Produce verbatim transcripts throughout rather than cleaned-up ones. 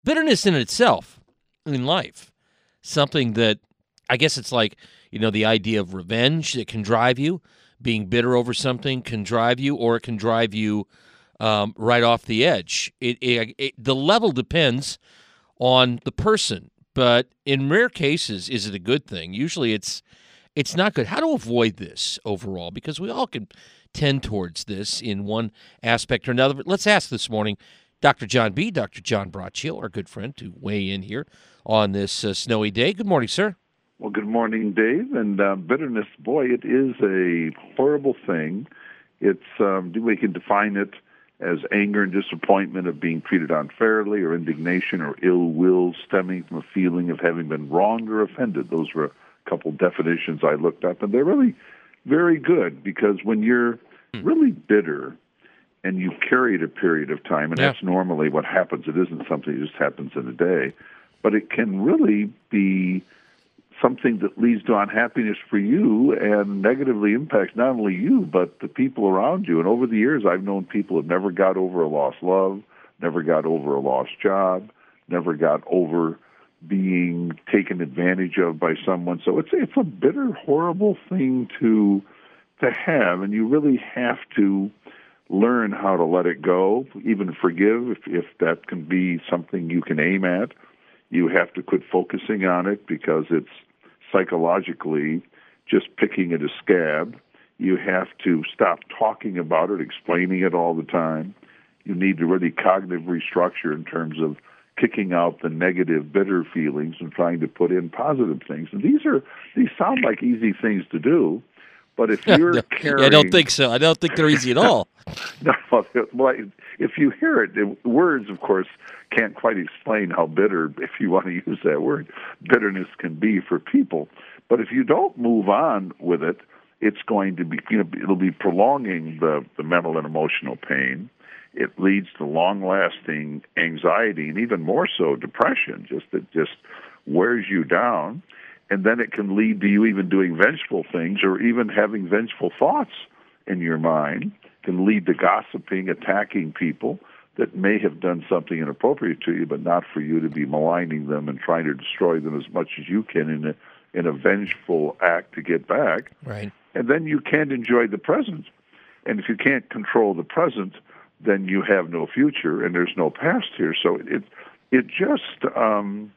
bitterness in itself in life, something that I guess it's like, you know, the idea of revenge that can drive you, being bitter over something can drive you, or it can drive you um, right off the edge. It, it, it, the level depends on the person, but in rare cases, is it a good thing? Usually it's it's not good. How to avoid this overall? Because we all can tend towards this in one aspect or another. But let's ask this morning Doctor John B., Doctor John Braccio, our good friend, to weigh in here on this uh, snowy day. Good morning, sir. Well, good morning, Dave. And uh, bitterness, boy, it is a horrible thing. It's um, we can define it as anger and disappointment of being treated unfairly, or indignation or ill will stemming from a feeling of having been wronged or offended. Those were a couple definitions I looked up, and they're really very good, because when you're really bitter and you carry it a period of time, and Yeah. that's normally what happens. It isn't something that just happens in a day, but it can really be something that leads to unhappiness for you and negatively impacts not only you, but the people around you. And over the years, I've known people who have never got over a lost love, never got over a lost job, never got over being taken advantage of by someone. So it's it's a bitter, horrible thing to to have, and you really have to learn how to let it go, even forgive if, if that can be something you can aim at. You have to quit focusing on it, because it's psychologically just picking at a scab. You have to stop talking about it, explaining it all the time. You need to really cognitive restructure in terms of kicking out the negative, bitter feelings and trying to put in positive things. And these are these sound like easy things to do, but if you're no, carrying... yeah, I don't think so. I don't think they're easy at all. No, well, if you hear it, it, words, of course, can't quite explain how bitter, if you want to use that word, bitterness can be for people. But if you don't move on with it, it's going to be, you know, it'll be prolonging the, the mental and emotional pain. It leads to long-lasting anxiety, and even more so, depression. Just it just wears you down, and then it can lead to you even doing vengeful things, or even having vengeful thoughts in your mind. Can lead to gossiping, attacking people that may have done something inappropriate to you, but not for you to be maligning them and trying to destroy them as much as you can in a in a vengeful act to get back. Right. And then you can't enjoy the present. And if you can't control the present, then you have no future, and there's no past here. So it it just um,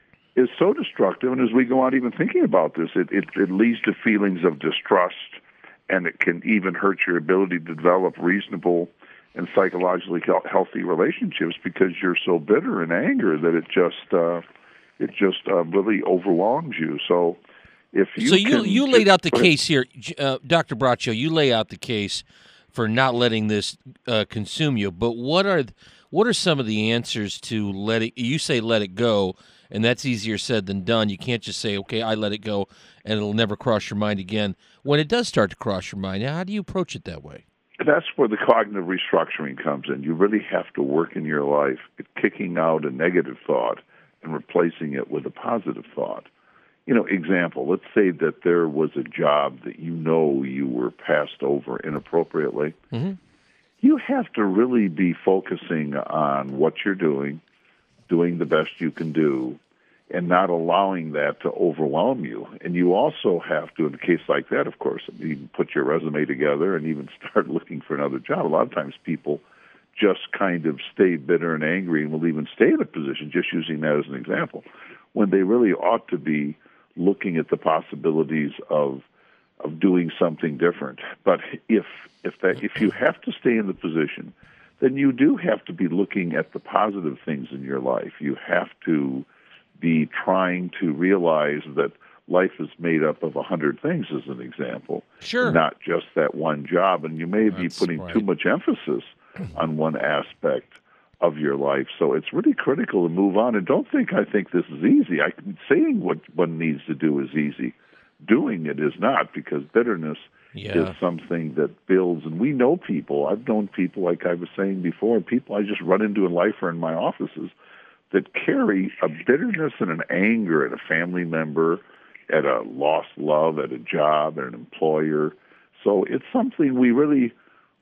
is so destructive. And as we go on even thinking about this, it, it, it leads to feelings of distrust, and it can even hurt your ability to develop reasonable and psychologically healthy relationships, because you're so bitter and angry that it just uh, it just uh, really overwhelms you. So if you so you can you just, laid out the case here, uh, Doctor Braccio. You lay out the case for not letting this uh, consume you. But what are what are some of the answers to let it? You say let it go, and that's easier said than done. You can't just say, okay, I let it go, and it'll never cross your mind again. When it does start to cross your mind, how do you approach it that way? That's where the cognitive restructuring comes in. You really have to work in your life at kicking out a negative thought and replacing it with a positive thought. You know, example, let's say that there was a job that you know you were passed over inappropriately. Mm-hmm. You have to really be focusing on what you're doing, doing the best you can do, and not allowing that to overwhelm you. And you also have to, in a case like that, of course, even put your resume together and even start looking for another job. A lot of times people just kind of stay bitter and angry and will even stay in a position, just using that as an example, when they really ought to be looking at the possibilities of of doing something different. But if if that if you have to stay in the position, then you do have to be looking at the positive things in your life. You have to be trying to realize that life is made up of a hundred things, as an example, Sure. not just that one job. And you may be That's putting right. too much emphasis on one aspect of your life. So it's really critical to move on. And don't think I think this is easy. I saying what one needs to do is easy. Doing it is not, because bitterness Yeah. is something that builds. And we know people. I've known people, like I was saying before, people I just run into in life or in my offices, that carry a bitterness and an anger at a family member, at a lost love, at a job, at an employer. So it's something we really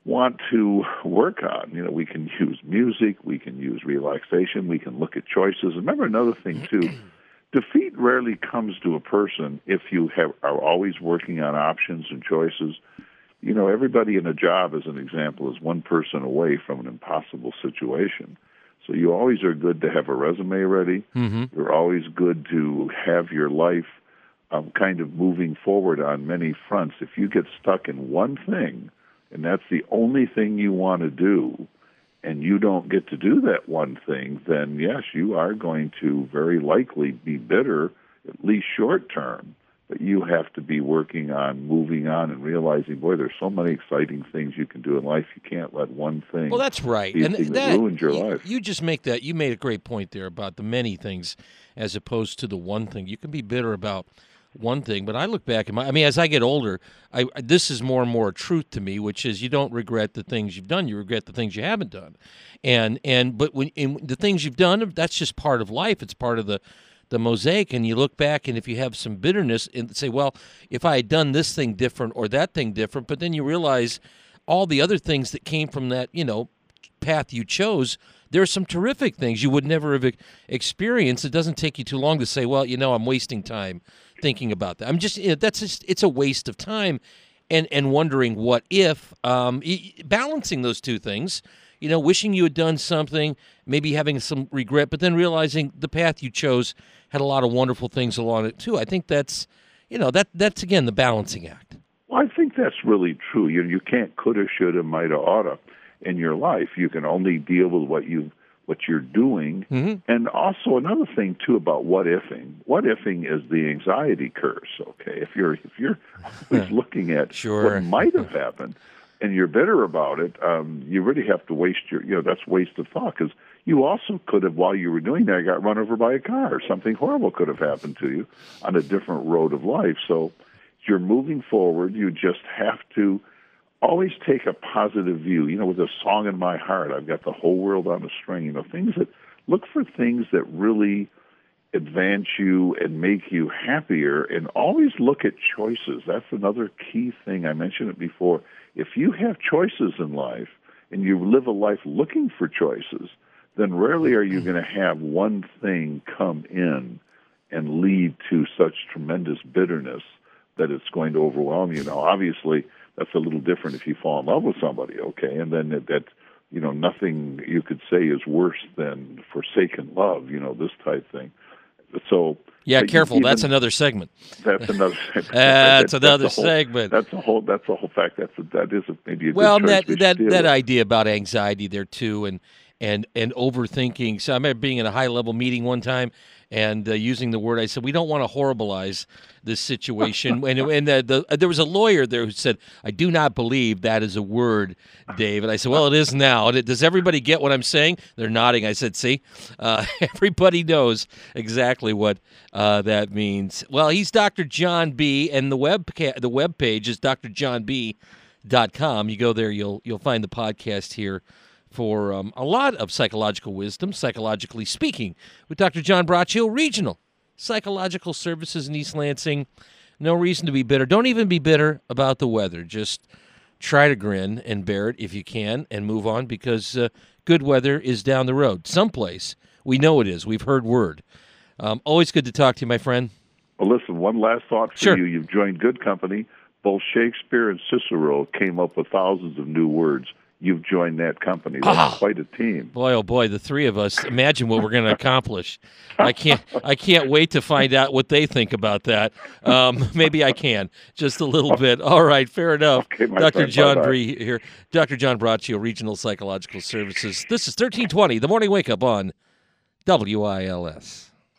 want to work on. You know, we can use music, we can use relaxation, we can look at choices. Remember another thing, too, defeat rarely comes to a person if you have are always working on options and choices. You know, everybody in a job, as an example, is one person away from an impossible situation. So you always are good to have a resume ready. Mm-hmm. You're always good to have your life um, kind of moving forward on many fronts. If you get stuck in one thing, and that's the only thing you want to do, and you don't get to do that one thing, then yes, you are going to very likely be bitter, at least short term. But you have to be working on moving on and realizing, boy, there's so many exciting things you can do in life. You can't let one thing. Well, that's right, be a and thing that, that ruins your you, life. You just make that. You made a great point there about the many things, as opposed to the one thing. You can be bitter about one thing, but I look back at my. I mean, as I get older, I this is more and more a truth to me, which is you don't regret the things you've done. You regret the things you haven't done, and and but when in the things you've done, that's just part of life. It's part of the. the mosaic, and you look back, and if you have some bitterness and say, well, if I had done this thing different or that thing different, but then you realize all the other things that came from that, you know, path you chose, there are some terrific things you would never have experienced. It doesn't take you too long to say, well, you know, I'm wasting time thinking about that. I'm just, you know, that's just, it's a waste of time, and, and wondering what if, um, balancing those two things, you know, wishing you had done something, maybe having some regret, but then realizing the path you chose had a lot of wonderful things along it too. I think that's, you know, that that's again the balancing act. Well, I think that's really true. You you can't coulda, shoulda, mighta, oughta in your life. You can only deal with what you what you're doing. Mm-hmm. And also another thing too about what ifing. What ifing is the anxiety curse. Okay, if you're if you're always looking at sure. what might have happened, and you're bitter about it, um, you really have to waste your, you know, that's waste of thought, because you also could have, while you were doing that, got run over by a car, or something horrible could have happened to you on a different road of life. So you're moving forward. You just have to always take a positive view. You know, with a song in my heart, I've got the whole world on a string. You know, things that, look for things that really advance you and make you happier, and always look at choices. That's another key thing. I mentioned it before. If you have choices in life and you live a life looking for choices, then rarely are you going to have one thing come in and lead to such tremendous bitterness that it's going to overwhelm you. Now, obviously, that's a little different if you fall in love with somebody, okay? And then that, that you know, nothing you could say is worse than forsaken love, you know, this type thing. So yeah, careful. Even, that's another segment. That's another. Segment. that's that, another that's whole, segment. That's a whole. That's a whole fact. That's a, that is a, maybe a well, good that we that that with. idea about anxiety there too, and and and overthinking. So I remember being in a high level meeting one time and uh, using the word. I said we don't want to horribilize this situation. and and the, the, there was a lawyer there who said, "I do not believe that is a word, Dave." And I said, "Well, it is now." And it, does everybody get what I'm saying? They're nodding. I said, "See, uh, everybody knows exactly what uh, that means." Well, he's Doctor John B, and the web the web page is d r john b dot com. You go there, you'll you'll find the podcast here for um, a lot of psychological wisdom, psychologically speaking, with Doctor John Braccio, Regional Psychological Services in East Lansing. No reason to be bitter. Don't even be bitter about the weather. Just try to grin and bear it if you can and move on, because uh, good weather is down the road. Someplace. We know it is. We've heard word. Um, always good to talk to you, my friend. Well, listen, one last thought for sure. you. You've joined good company. Both Shakespeare and Cicero came up with thousands of new words. You've joined that company. That's oh, quite a team. Boy, oh boy, the three of us. Imagine what we're going to accomplish. I can't. I can't wait to find out what they think about that. Um, maybe I can just a little bit. All right, fair enough. Okay, Doctor friend, John bye-bye. Bree here. Doctor John Braccio, Regional Psychological Services. This is thirteen twenty, the Morning Wake Up on W I L S.